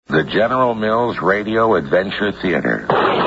The General Mills Radio Adventure Theater.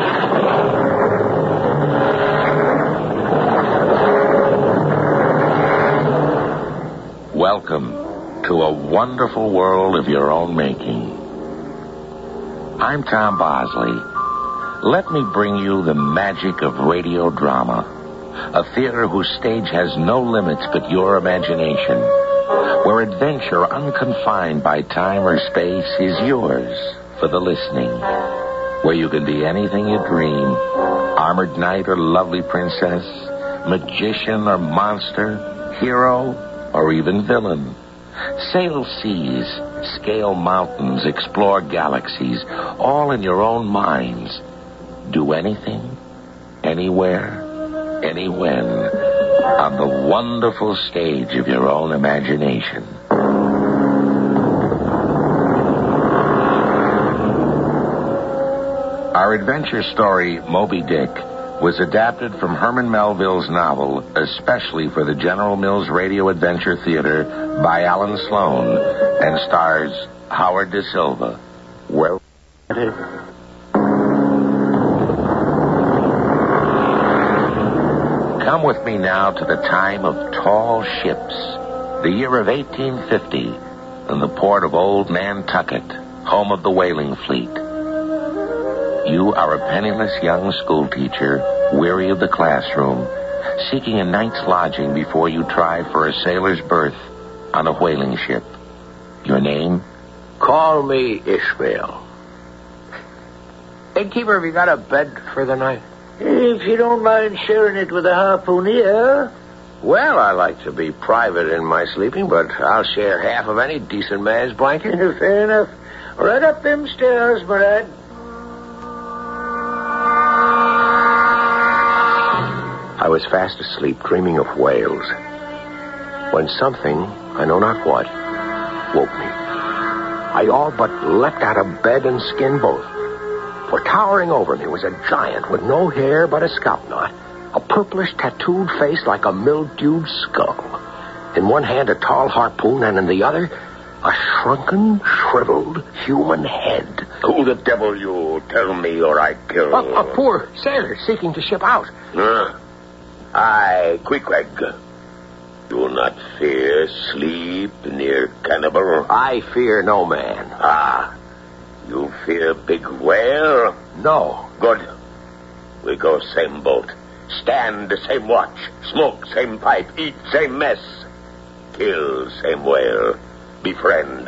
Welcome to a wonderful world of your own making. I'm Tom Bosley. Let me bring you the magic of radio drama, a theater whose stage has no limits but your imagination, where adventure unconfined by time or space is yours for the listening, where you can be anything you dream, armored knight or lovely princess, magician or monster, hero or even villain. Sail seas, scale mountains, explore galaxies, all in your own minds. Do anything, anywhere, anywhen, on the wonderful stage of your own imagination. Our adventure story, Moby Dick, was adapted from Herman Melville's novel, especially for the General Mills Radio Adventure Theater, by Alan Sloan, and stars Howard Da Silva. Well, come with me now to the time of tall ships, the year of 1850, in the port of Old Nantucket, home of the whaling fleet. You are a penniless young schoolteacher, weary of the classroom, seeking a night's lodging before you try for a sailor's berth on a whaling ship. Your name? Call me Ishmael. Innkeeper, have you got a bed for the night? If you don't mind sharing it with a harpooner. Well, I like to be private in my sleeping, but I'll share half of any decent man's blanket. Fair enough. Right up them stairs, my lad. I was fast asleep, dreaming of whales, when something, I know not what, woke me. I all but leapt out of bed and skinned both. For towering over me was a giant with no hair but a scalp knot, a purplish tattooed face like a mildewed skull. In one hand a tall harpoon, and in the other a shrunken, shriveled human head. Who the devil you? Tell me or I kill. A poor sailor seeking to ship out. Aye, Queequeg. Do not fear sleep near cannibal. I fear no man. Ah, you fear big whale? No. Good. We go same boat. Stand same watch. Smoke same pipe. Eat same mess. Kill same whale. Befriend.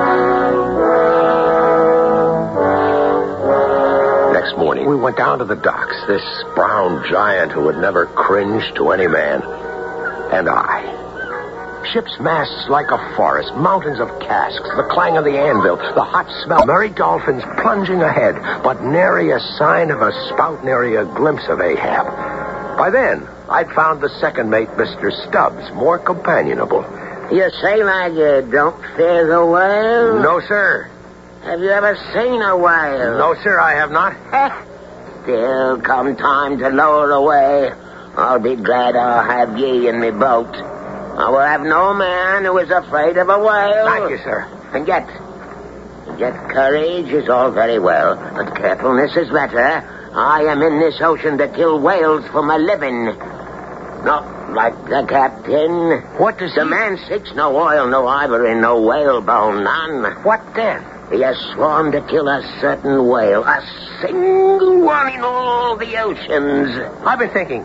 Next morning, we went down to the docks. This brown giant who had never cringed to any man. And I. Ship's masts like a forest, mountains of casks, the clang of the anvil, the hot smell, merry dolphins plunging ahead, but nary a sign of a spout, nary a glimpse of Ahab. By then, I'd found the second mate, Mr. Stubbs, more companionable. You say like you don't fear the whale? No, sir. Have you ever seen a whale? No, sir, I have not. Still, come time to lower away, I'll be glad I'll have ye in me boat. I will have no man who is afraid of a whale. Thank you, sir. And yet courage is all very well, but carefulness is better. I am in this ocean to kill whales for my living. Not like the captain. What does the man seeks no oil, no ivory, no whale bone, none. What then? He has sworn to kill a certain whale, a single one in all the oceans. I've been thinking,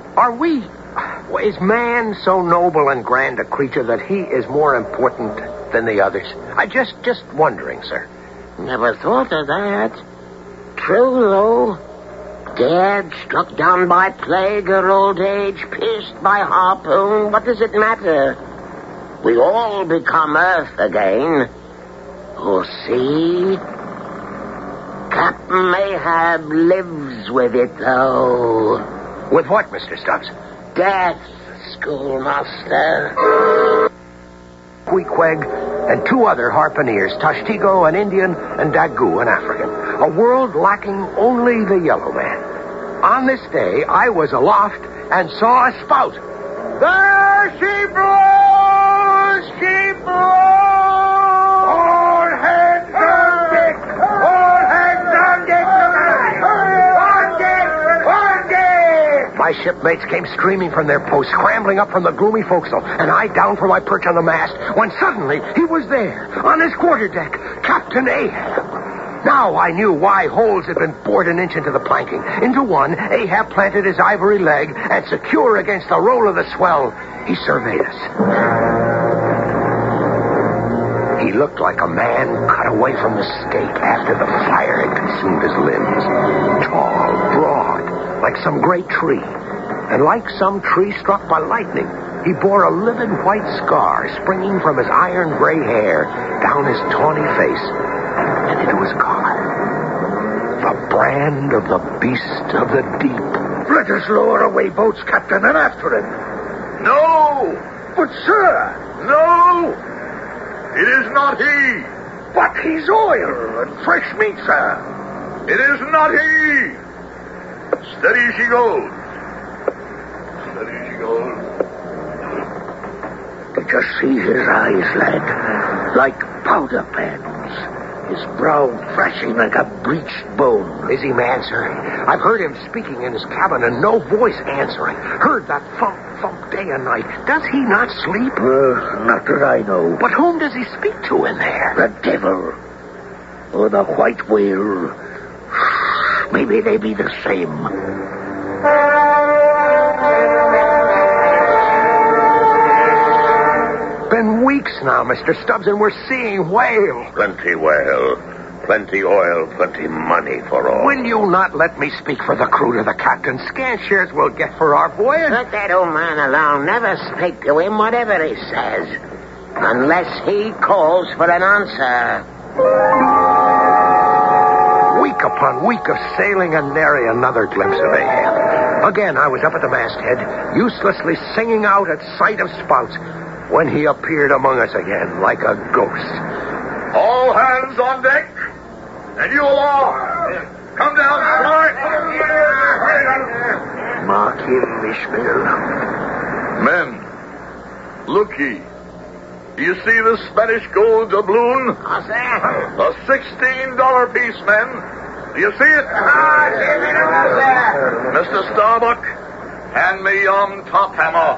is man so noble and grand a creature that he is more important than the others? I just wondering, sir. Never thought of that. True, though. Dead, struck down by plague or old age, pierced by harpoon, what does it matter? We all become earth again. Oh, see? Captain Ahab lives with it, though. With what, Mr. Stubbs? Death, schoolmaster. Queequeg and two other harpooneers, Tashtigo, an Indian, and Dagu, an African. A world lacking only the yellow man. On this day, I was aloft and saw a spout. There she blows! She blows! All hands on deck! shipmates came streaming from their posts, scrambling up from the gloomy forecastle, and I down from my perch on the mast, when suddenly he was there, on his quarterdeck, Captain Ahab. Now I knew why holes had been bored an inch into the planking. Into one, Ahab planted his ivory leg, and secure against the roll of the swell, he surveyed us. He looked like a man cut away from the stake after the fire had consumed his limbs. Tall, broad, like some great tree. And like some tree struck by lightning, he bore a livid white scar springing from his iron gray hair down his tawny face and into his collar. The brand of the beast of the deep. Let us lower away boats, Captain, and after him. No! But, sir... No! It is not he! But he's oil and fresh meat, sir. It is not he! Steady she goes. Steady she goes. Did you see his eyes, lad? Like powder pans. His brow flashing like a bleached bone. Is he mad, sir? I've heard him speaking in his cabin and no voice answering. Heard that thump, thump day and night. Does he not sleep? Not that I know. But whom does he speak to in there? The devil. Or the white whale. Maybe they be the same. Been weeks now, Mr. Stubbs, and we're seeing whale. Plenty whale. Plenty oil, plenty money for all. Will you not let me speak for the crew to the captain? Scant shares we'll get for our voyage. Let that old man alone. Never speak to him, whatever he says. Unless he calls for an answer. Week upon week of sailing and nary another glimpse of Ahab. Again, I was up at the masthead, uselessly singing out at sight of spouts, when he appeared among us again like a ghost. All hands on deck. And you all. Come down, start. Mark him, Ishmael. Men, look ye. Do you see the Spanish gold doubloon? What's that? A $16 piece, men. Do you see it? Mr. Starbuck, hand me yon top hammer.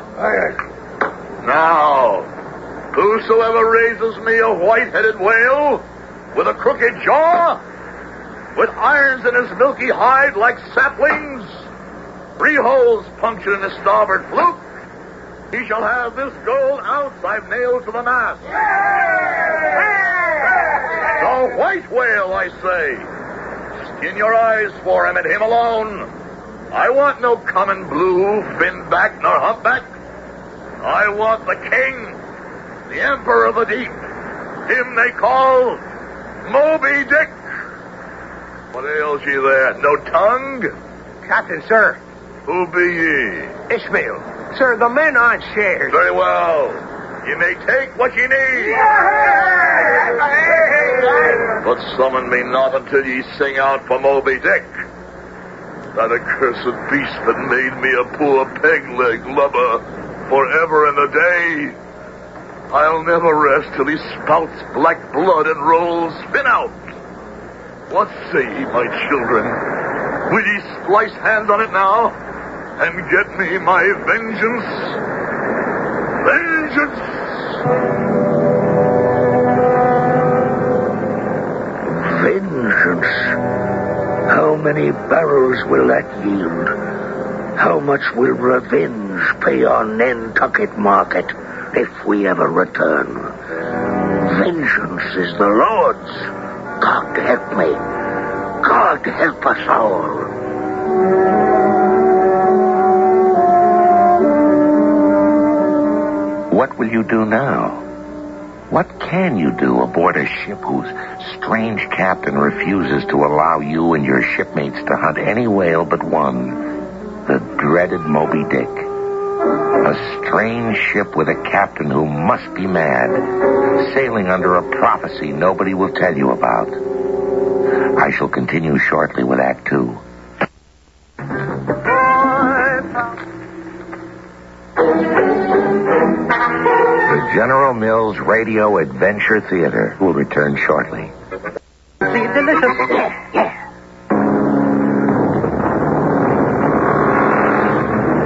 Now, whosoever raises me a white-headed whale with a crooked jaw, with irons in his milky hide like saplings, 3 holes punctured in his starboard fluke, he shall have this gold ounce I've nailed to the mast. The white whale, I say. Skin your eyes for him and him alone. I want no common blue, fin-back, nor humpback. I want the king, the emperor of the deep. Him they call Moby Dick. What ails ye there? No tongue? Captain, sir. Who be ye? Ishmael. Sir, the men aren't shares. Very well. You may take what ye need. But summon me not until ye sing out for Moby Dick. That accursed beast that made me a poor peg-leg lubber forever and a day. I'll never rest till he spouts black blood and rolls spin out. What say ye, my children? Will ye splice hands on it now and get me my vengeance? Vengeance! Vengeance. How many barrels will that yield? How much will revenge pay on Nantucket market if we ever return? Vengeance is the Lord's. God help me. God help us all. What will you do now? What can you do aboard a ship whose strange captain refuses to allow you and your shipmates to hunt any whale but one, the dreaded Moby Dick? A strange ship with a captain who must be mad, sailing under a prophecy nobody will tell you about. I shall continue shortly with Act 2. The General Mills Radio Adventure Theater will return shortly. Delicious. Yeah.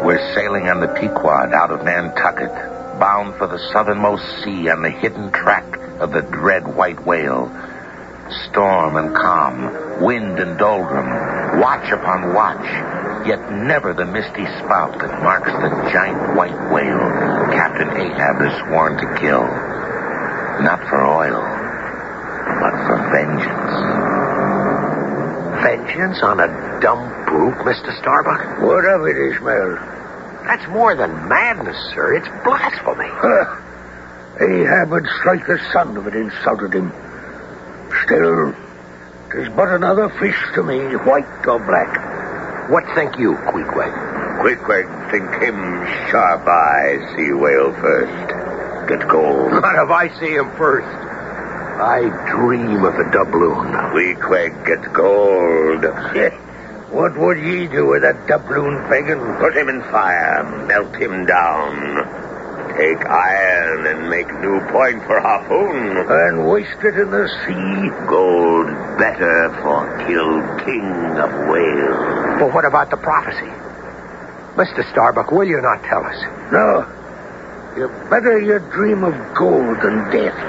We're sailing on the Pequod out of Nantucket, bound for the southernmost sea on the hidden track of the dread white whale. Storm and calm, wind and doldrum, watch upon watch, yet never the misty spout that marks the giant white whale Captain Ahab is sworn to kill. Not for oil, but for vengeance. Vengeance on a dumb brute, Mr. Starbuck? What of it, Ishmael? That's more than madness, sir. It's blasphemy. Ahab would strike the son of it insulted him. Still, 'tis but another fish to me, white or black. What think you, Queequeg? Queequeg think him sharp-eye sea whale first. Get gold. Not if I see him first. I dream of the doubloon. Queequeg get gold. What would ye do with a doubloon, pagan? Put him in fire, melt him down. Take iron and make new point for harpoon. And waste it in the sea? Gold better for kill king of whales. Well, what about the prophecy? Mr. Starbuck, will you not tell us? No. Better you dream of gold than death.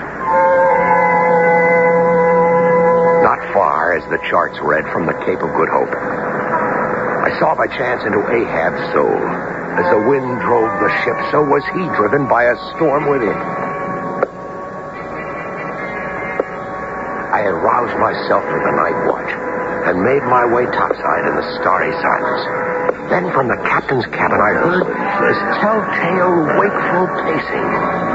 Not far as the charts read from the Cape of Good Hope. I saw by chance into Ahab's soul. As the wind drove the ship, so was he driven by a storm within. I had roused myself for the night watch and made my way topside in the starry silence. Then from the captain's cabin I heard this telltale wakeful pacing.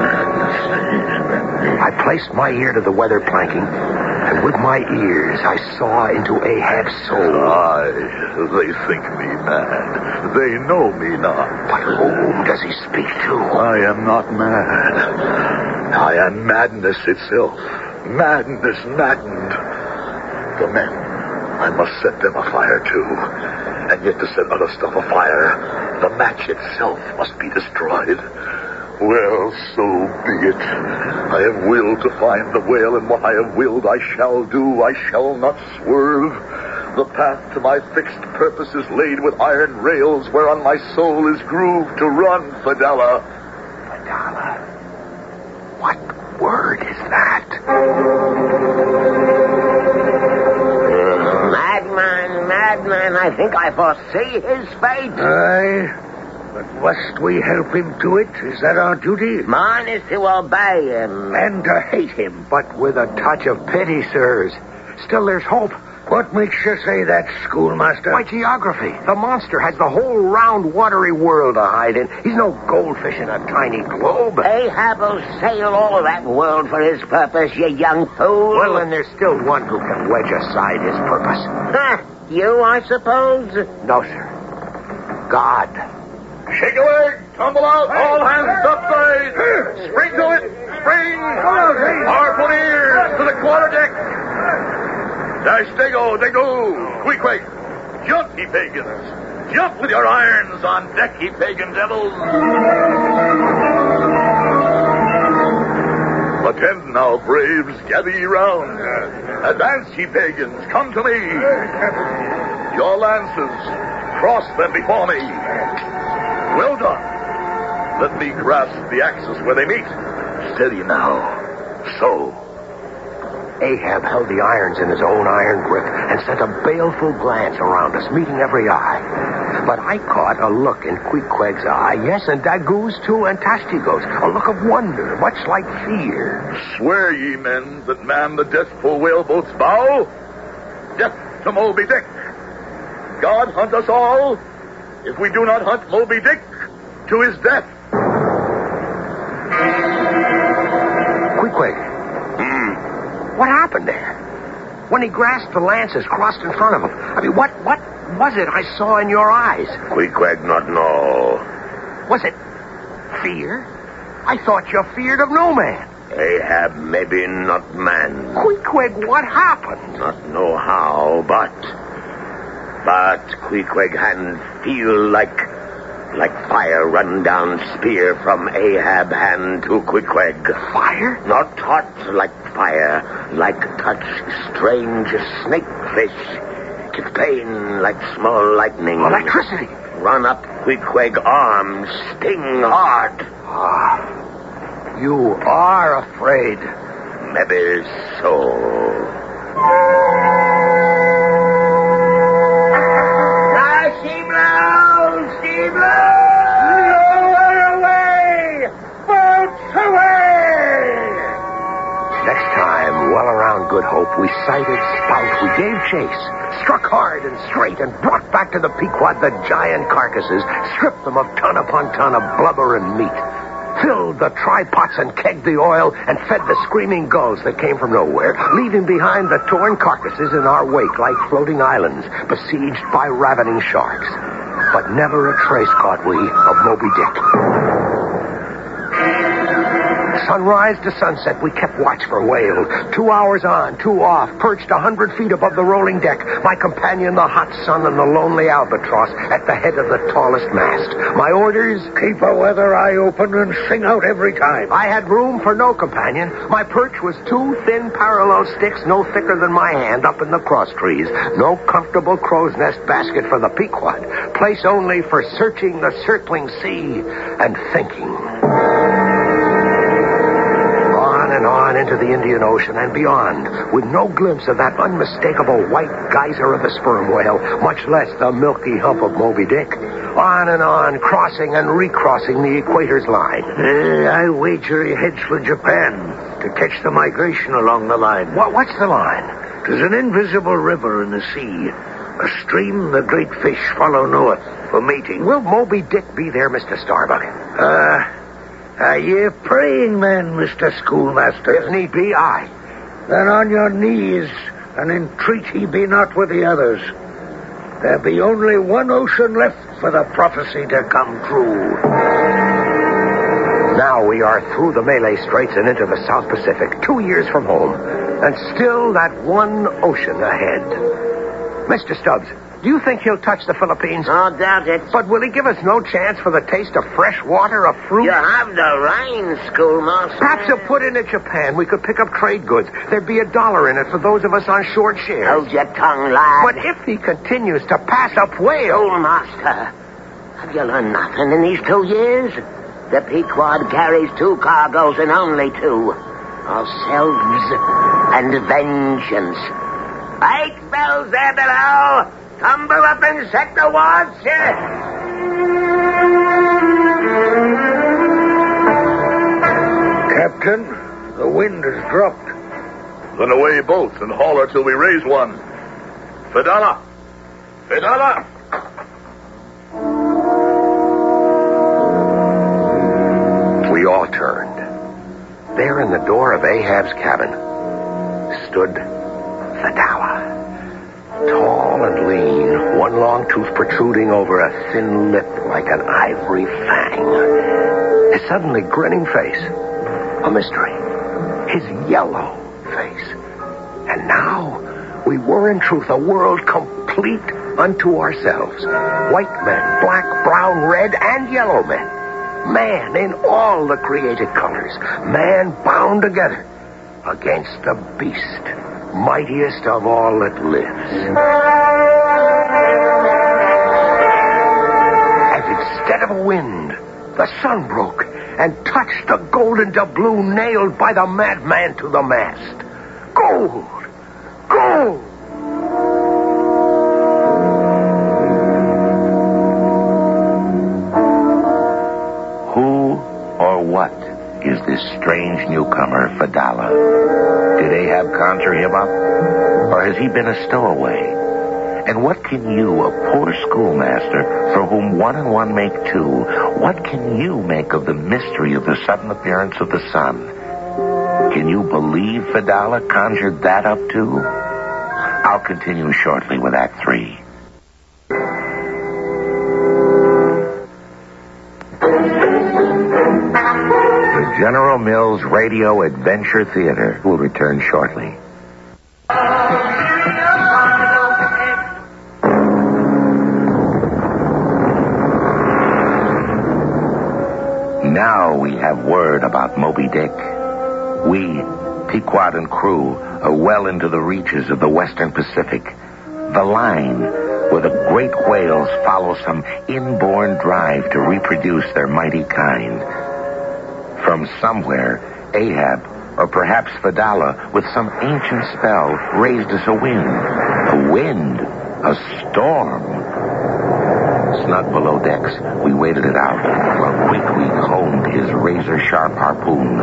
I placed my ear to the weather planking, and with my ears I saw into Ahab's soul. Aye, they think me mad. They know me not. But whom does he speak to? I am not mad. I am madness itself. Madness maddened. The men, I must set them afire too. And yet to set other stuff afire, the match itself must be destroyed. Well, so be it. I have willed to find the whale, and what I have willed I shall do. I shall not swerve. The path to my fixed purpose is laid with iron rails, whereon my soul is grooved to run, Fidela. Fidela? What word is that? Madman, I think I foresee his fate. Aye, but must we help him to it? Is that our duty? Mine is to obey him. And to hate him. But with a touch of pity, sirs. Still there's hope. What makes you say that, schoolmaster? Why, geography. The monster has the whole round, watery world to hide in. He's no goldfish in a tiny globe. Ahab will sail all of that world for his purpose, you young fool. Well, then there's still one who can wedge aside his purpose. You, I suppose? No, sir. God. Shake a leg, tumble out, all hands topside. Spring to it, spring. Harpooneers to the quarterdeck. Dash, they go, Queequeg. Jump, ye pagans. Jump with your irons on deck, ye pagan devils. Attend now, braves, gather ye round. Advance, ye pagans, come to me. Your lances, cross them before me. Well done. Let me grasp the axes where they meet. Steady now. So. Ahab held the irons in his own iron grip and sent a baleful glance around us, meeting every eye. But I caught a look in Queequeg's eye, yes, and Daggoo's too, and Tashtego's, a look of wonder, much like fear. Swear ye men that man the deathful whaleboat's bow? Death to Moby Dick. God hunt us all, if we do not hunt Moby Dick to his death. Queequeg. What happened there? When he grasped the lances crossed in front of him, I mean, what was it I saw in your eyes? Queequeg not know. Was it fear? I thought you feared of no man. Ahab maybe not man. Queequeg, what happened? Not know how, but Queequeg hand feel like fire run down spear from Ahab hand to Queequeg. Fire? Not hot like fire, like touch strange snake fish. It pain like small lightning. Electricity. Run up Queequeg arms sting hard. Ah, you are afraid. Maybe so. She blows! She blows! Lower away! Boats away! Next time, well around Good Hope, we sighted Spout. We gave chase, struck hard and straight, and brought back to the Pequod the giant carcasses, stripped them of ton upon ton of blubber and meat, filled the try-pots and kegged the oil, and fed the screaming gulls that came from nowhere, leaving behind the torn carcasses in our wake like floating islands besieged by ravening sharks. But never a trace caught we of Moby Dick. Sunrise to sunset, we kept watch for whales. 2 hours on, 2 off, perched 100 feet above the rolling deck, my companion the hot sun and the lonely albatross at the head of the tallest mast. My orders? Keep a weather eye open and sing out every time. I had room for no companion. My perch was 2 thin parallel sticks no thicker than my hand up in the cross trees. No comfortable crow's nest basket for the Pequod. Place only for searching the circling sea and thinking. And on into the Indian Ocean and beyond, with no glimpse of that unmistakable white geyser of the sperm whale, much less the milky hump of Moby Dick. On and on, crossing and recrossing the equator's line. I wager he heads for Japan to catch the migration along the line. What's the line? There's an invisible river in the sea, a stream the great fish follow north for mating. Will Moby Dick be there, Mr. Starbuck? Are ye a praying man, Mr. Schoolmaster? If need be, aye. Then on your knees and entreat he be not with the others. There be only one ocean left for the prophecy to come true. Now we are through the Malay Straits and into the South Pacific, 2 years from home, and still that one ocean ahead. Mr. Stubbs, do you think he'll touch the Philippines? No doubt it. But will he give us no chance for the taste of fresh water, of fruit? You have the rain, schoolmaster. Perhaps he'll put in at Japan. We could pick up trade goods. There'd be $1 in it for those of us on short shares. Hold your tongue, lad. But if he continues to pass up whales... Schoolmaster, have you learned nothing in these 2 years? The Pequod carries 2 cargoes and only 2. Ourselves and vengeance. 8 bells there below. Tumble up and set the watch. Captain, the wind has dropped. Then away boats and haul her till we raise one. Fedallah! Fedallah! We all turned. There in the door of Ahab's cabin stood Fedallah. Tall and lean, one long tooth protruding over a thin lip like an ivory fang. His suddenly grinning face, a mystery. His yellow face. And now we were in truth a world complete unto ourselves. White men, black, brown, red, and yellow men. Man in all the created colors. Man bound together against the beast, mightiest of all that lives. And instead of a wind, the sun broke and touched the golden doubloon nailed by the madman to the mast. Gold! Gold! Who or what is this strange newcomer, Fedallah? Did Ahab conjure him up? Or has he been a stowaway? And what can you, a poor schoolmaster, for whom 1 and 1 make 2, what can you make of the mystery of the sudden appearance of the sun? Can you believe Fedallah conjured that up too? I'll continue shortly with Act 3. The General Mills Radio Adventure Theater will return shortly. Now we have word about Moby Dick. We, Pequod and crew, are well into the reaches of the Western Pacific. The line, where the great whales follow some inborn drive to reproduce their mighty kind. From somewhere, Ahab, or perhaps Fedallah, with some ancient spell, raised us a wind. A wind. A storm. Snug below decks, we waited it out while Queequeg honed his razor-sharp harpoon.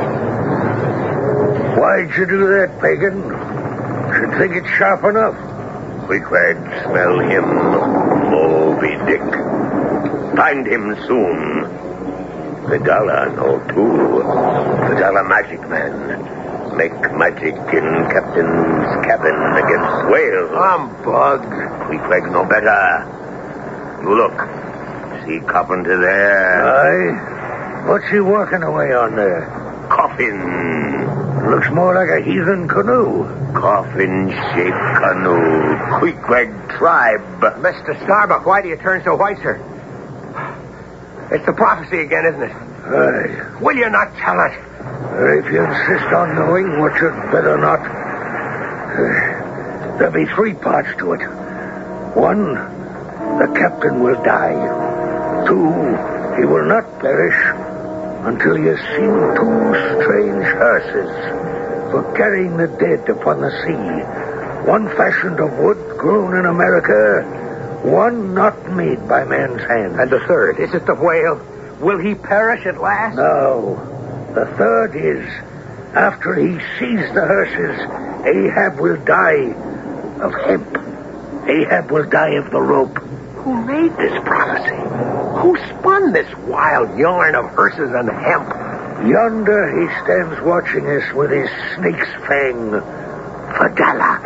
Why'd you do that, pagan? Should think it's sharp enough. Queequeg, smell him, Moby Dick. Find him soon. Fedallah know too. Fedallah magic man. Make magic in captain's cabin against whales. Humbug. Queequeg know better. You look. See Carpenter there? Aye? What's he working away on there? Coffin. Looks more like a heathen canoe. Coffin-shaped canoe. Queequeg tribe. Mr. Starbuck, why do you turn so white, sir? It's the prophecy again, isn't it? Aye. Will you not tell it? If you insist on knowing, what you'd better not. There'll be 3 parts to it. 1, the captain will die. 2, he will not perish until he has seen 2 strange hearses for carrying the dead upon the sea. 1 fashioned of wood grown in America, 1 not made by man's hand. And the 3rd, is it the whale? Will he perish at last? No. The 3rd is, after he sees the hearses, Ahab will die of hemp. Ahab will die of the rope. Who made this prophecy? Who spun this wild yarn of hearses and hemp? Yonder he stands watching us with his snake's fang. Fedallah.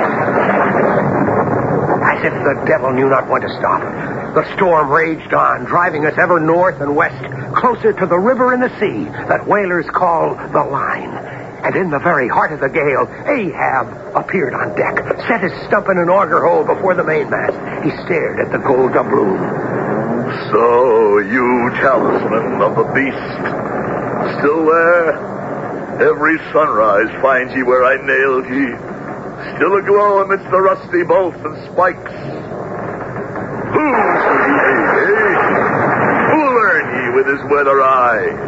As if the devil knew not when to stop. The storm raged on, driving us ever north and west, closer to the river and the sea that whalers call the Line. And in the very heart of the gale, Ahab appeared on deck, set his stump in an auger hole before the mainmast. He stared at the gold doubloon. So, you talisman of the beast, still there? Every sunrise finds ye where I nailed ye, still aglow amidst the rusty bolts and spikes. Who shall ye be, eh? Who'll learn ye with his weather eye?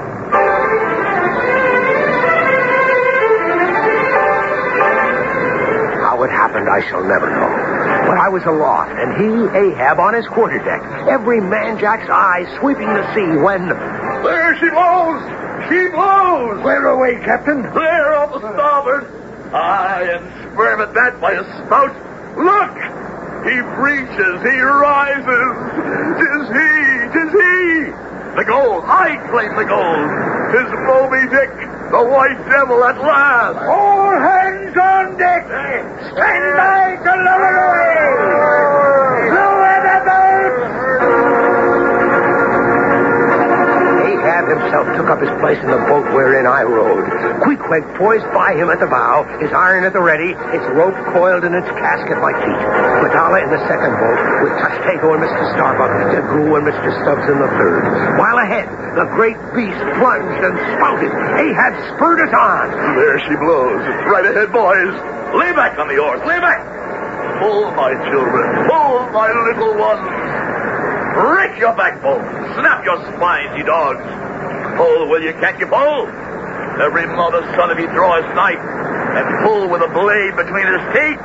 How it happened, I shall never know. But I was aloft, and he, Ahab, on his quarterdeck, every man-jack's eyes sweeping the sea when... There she blows! She blows! Where away, Captain? There, off the starboard. Aye, and sperm at that by a spout. Look! He breaches, he rises. 'Tis he! The gold, I claim the gold. 'Tis Moby Dick, the white devil at last. All hands on deck! Stand by to lower away! Lower the boat! Ahab himself took up his place in the boat wherein I rowed. Queequeg poised by him at the bow, his iron at the ready, its rope coiled in its cask at my feet. Fedallah in the second boat, with Tushtago and Mr. Starbuck, Daggoo and Mr. Stubbs in the third. While ahead, the great beast plunged and spouted. Ahab spurred us on. There she blows. Right ahead, boys. Lay back on the oars. Lay back. Pull, my children. Pull, my little ones. Break your backbone. Snap your spines, you dogs. Pull, will you? Can't you pull? Every mother's son if he draw his knife and pull with a blade between his teeth.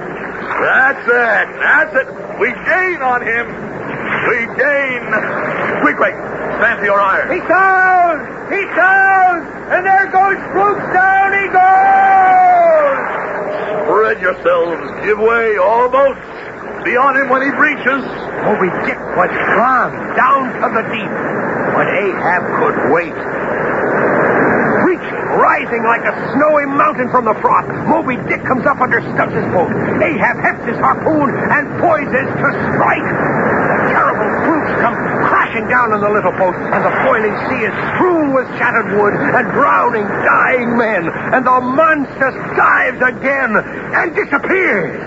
That's it. We gain on him. We gain. Queequeg, stand to your iron. He's down! And there goes Brooks down, he goes! Spread yourselves. Give way, all boats. Be on him when he breaches. Moby Dick was gone down to the deep, but Ahab could wait. Reaching, rising like a snowy mountain from the froth, Moby Dick comes up under Stubbs' boat. Ahab hefts his harpoon and poises to strike. The terrible brutes come crashing down on the little boat, and the boiling sea is strewn with shattered wood and drowning, dying men, and the monster dives again and disappears.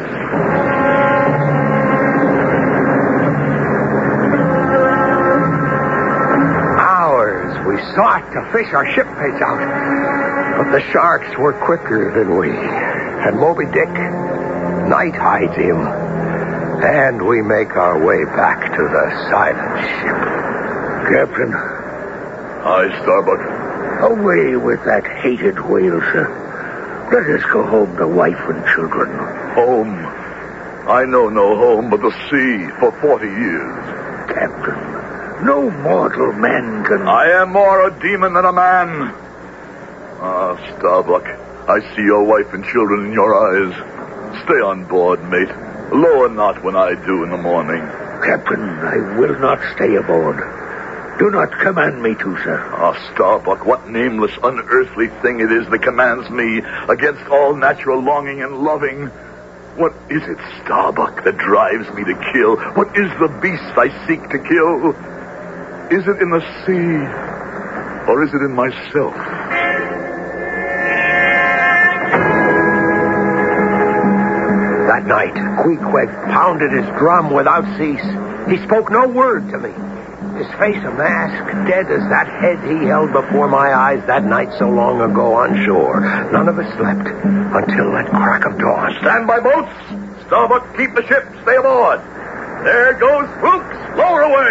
We sought to fish our shipmates out, but the sharks were quicker than we. And Moby Dick, night hides him. And we make our way back to the silent ship. Captain, Aye, Starbuck. away with that hated whale, sir. Let us go home to wife and children. Home. I know no home but the sea for 40 years. Captain, no mortal man can... I am more a demon than a man. Ah, Starbuck, I see your wife and children in your eyes. Stay on board, mate. Lower not when I do in the morning. Captain, I will not stay aboard. Do not command me to, sir. Ah, Starbuck, what nameless, unearthly thing it is that commands me against all natural longing and loving. What is it, Starbuck, that drives me to kill? What is the beast I seek to kill? Is it in the sea, or is it in myself? That night, Queequeg pounded his drum without cease. He spoke no word to me. His face a mask, dead as that head he held before my eyes that night so long ago on shore. None of us slept until that crack of dawn. Stand by, boats! Starbuck, keep the ship. Stay aboard. There goes Fuchs. Lower away.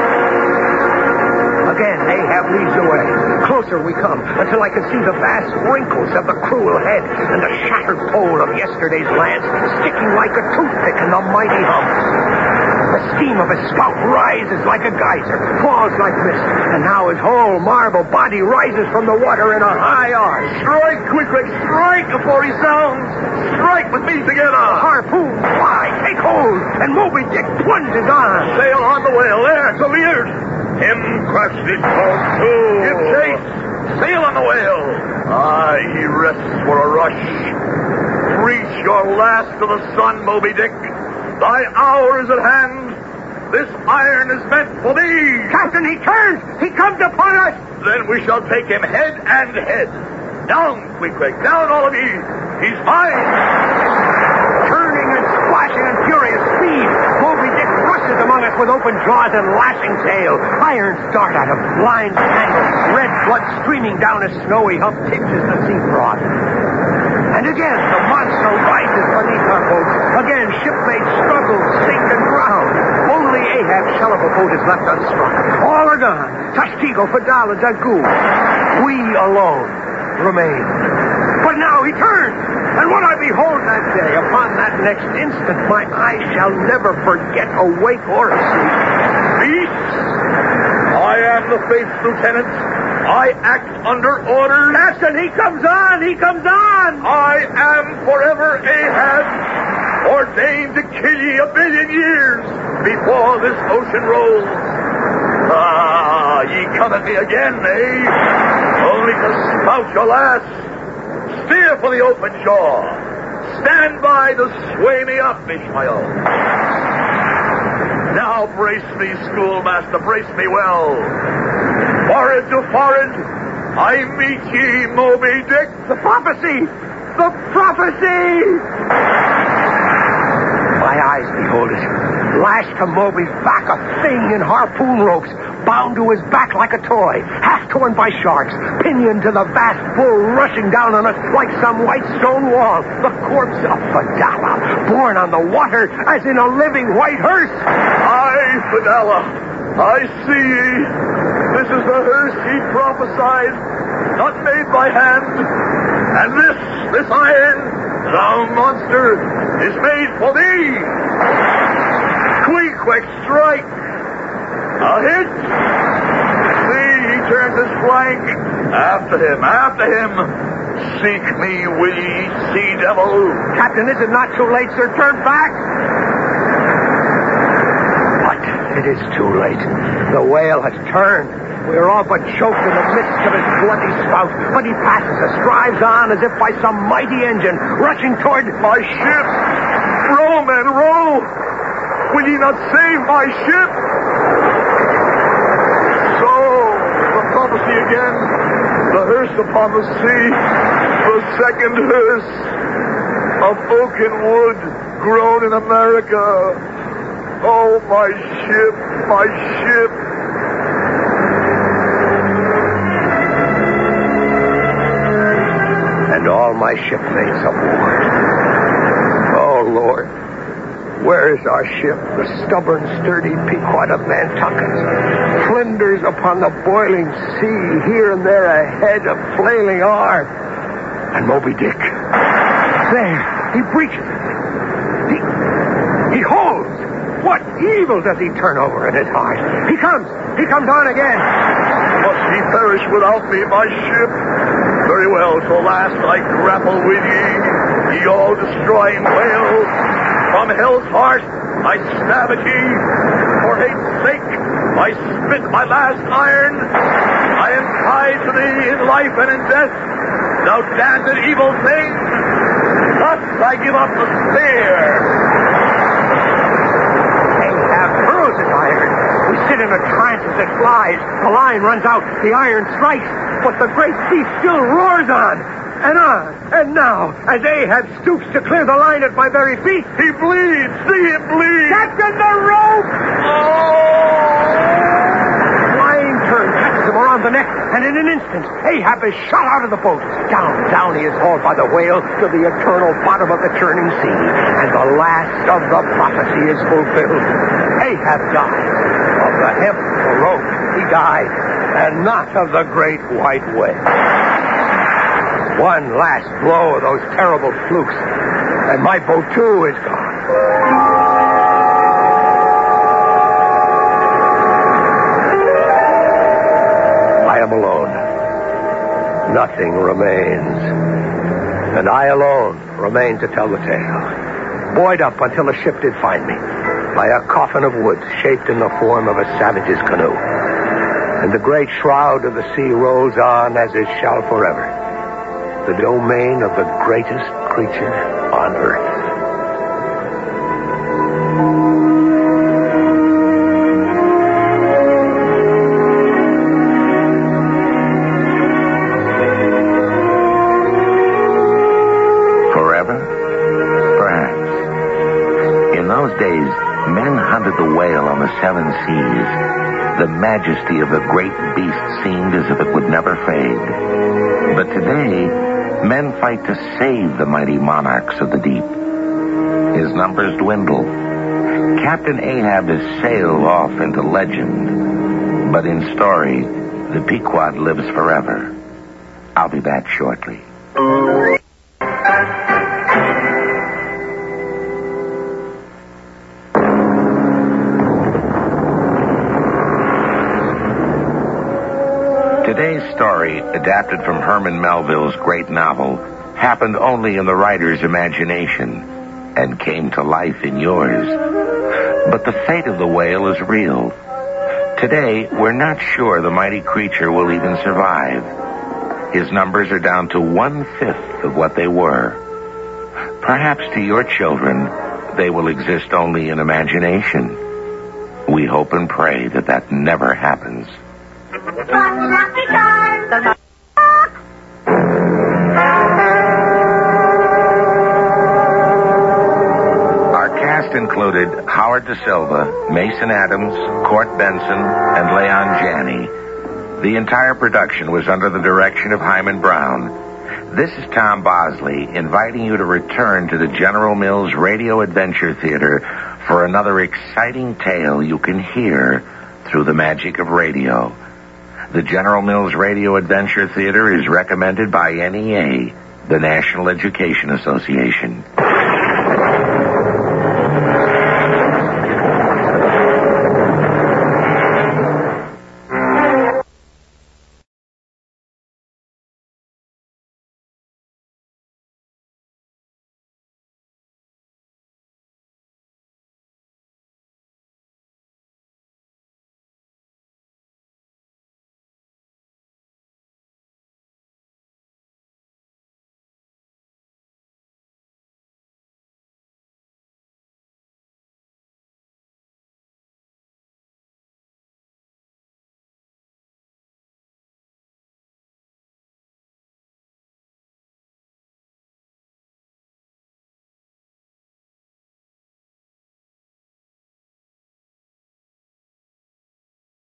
Again, Ahab leads the way. Closer we come, until I can see the vast wrinkles of the cruel head and the shattered pole of yesterday's lance sticking like a toothpick in the mighty hump. The steam of his spout rises like a geyser, falls like mist, and now his whole marble body rises from the water in a high arch. Strike, Queequeg, strike before he sounds. Strike with me together. Harpoon, fly, take hold, and Moby Dick plunges on. Sail on the whale. There, to leeward. Him crush this boat too. Give chase. Sail on the whale. Aye, he rests for a rush. Reach your last to the sun, Moby Dick. Thy hour is at hand. This iron is meant for thee. Captain, he turns. He comes upon us. Then we shall take him head and head. Down, Queequeg, down all of ye. He's mine. Turning and splashing in furious speed, Moby Dick rushes among us with open jaws and lashing tail. Irons dart at him, lines tangle, red blood streaming down his snowy hump tinges the sea froth. And again, the monster rises beneath our boat. Again, shipmates struggle, sink, and drown. Only Ahab's shell of a boat is left unstruck. All are gone. Tashtigo, Fadal, and Dagu. We alone remain. But now he turns. And what I behold that day, upon that next instant, my eyes shall never forget, awake or asleep. Beast, I am the Faith's lieutenant. I act under orders. Captain, he comes on! He comes on! I am forever Ahab, ordained to kill ye 1,000,000,000 years before this ocean rolls. Ah, ye come at me again, eh? Only to spout your last. Steer for the open shore. Stand by to sway me up, Ishmael. Now brace me, schoolmaster, brace me well. Forehead to forehead, I meet ye, Moby Dick. The prophecy! The prophecy! My eyes behold it. Lashed to Moby's back, a thing in harpoon ropes, bound to his back like a toy, half torn by sharks, pinioned to the vast bull rushing down on us like some white stone wall. The corpse of Fadala, borne on the water as in a living white hearse. Aye, Fadala, I see ye. This is the hearse he prophesied, not made by hand. And this iron, thou monster, is made for thee. Queequeg, strike. A hit. See, he turns his flank. After him. Seek me, will ye, sea devil. Captain, is it not too late, sir? Turn back. But it is too late. The whale has turned. We are all but choked in the midst of his bloody spout. But he passes us, drives on as if by some mighty engine, rushing toward my ship. Row, men, row. Will ye not save my ship? So, the prophecy again. The hearse upon the sea. The second hearse. Of oak and wood, grown in America. Oh, my ship, my ship. And all my shipmates aboard. Oh, Lord, Where is our ship, the stubborn, sturdy Pequod of Nantucket? Flinders upon the boiling sea, here and there ahead, a flailing arm. And Moby Dick. There, he breaches it. He holds. What evil does he turn over in his heart? He comes on again. Must he perish without me, my ship? Very well, so last I grapple with ye all-destroying whale. From hell's heart I stab at ye. For hate's sake I spit my last iron. I am tied to thee in life and in death, thou damned and evil thing. Thus I give up the spear. Ahab hurls his iron. We sit in a trance as it flies. The line runs out. The iron strikes. But the great beast still roars on. And on. And now, as Ahab stoops to clear the line at my very feet, He bleeds. See him bleed. Captain, the rope! Flying turn catches him around the neck, and in an instant, Ahab is shot out of the boat. Down he is hauled by the whale to the eternal bottom of the churning sea. And the last of the prophecy is fulfilled. Ahab died. Of the hemp, the rope, he died. And not of the great white whale. One last blow of those terrible flukes, and my boat, too, is gone. I am alone. Nothing remains. And I alone remain to tell the tale. Buoyed up until a ship did find me, by a coffin of wood shaped in the form of a savage's canoe. And the great shroud of the sea rolls on as it shall forever. The domain of the greatest creature on earth. Forever? Perhaps. In those days, men hunted the whale on the seven seas. The majesty of the great beast seemed as if it would never fade. But today, men fight to save the mighty monarchs of the deep. His numbers dwindle. Captain Ahab has sailed off into legend. But in story, the Pequod lives forever. I'll be back shortly. Today's story, adapted from Herman Melville's great novel, happened only in the writer's imagination and came to life in yours. But the fate of the whale is real. Today, we're not sure the mighty creature will even survive. His numbers are down to 1/5 of what they were. Perhaps to your children, they will exist only in imagination. We hope and pray that that never happens. Our cast included Howard Da Silva, Mason Adams, Court Benson, and Leon Janney. The entire production was under the direction of Hyman Brown. This is Tom Bosley inviting you to return to the General Mills Radio Adventure Theater for another exciting tale you can hear through the magic of radio. The General Mills Radio Adventure Theater is recommended by NEA, the National Education Association.